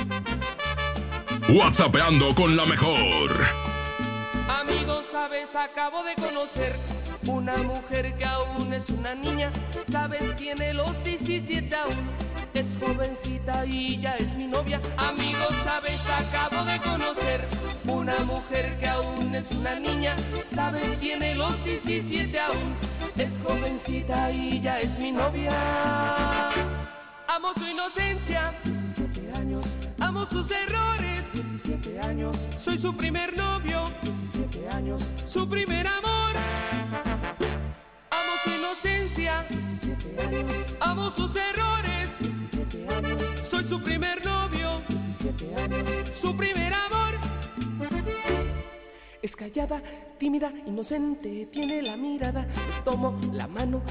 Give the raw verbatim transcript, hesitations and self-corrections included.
WhatsAppeando con la mejor. Amigos, sabes, acabo de conocer una mujer que aún es una niña. Sabes, tiene los diecisiete aún. Es jovencita y ya es mi novia. Amigos, sabes, acabo de conocer una mujer que aún es una niña. Sabes, tiene los diecisiete aún. Es jovencita y ya es mi novia. Amo su inocencia, diecisiete años. Amo sus errores, diecisiete años. Soy su primer novio, diecisiete años. Su primer amor. Amo su inocencia, diecisiete años. Amo sus errores, diecisiete años. Soy su primer novio, diecisiete años. Su primer amor. Es callada, tímida, inocente, tiene la mirada. Le tomo la mano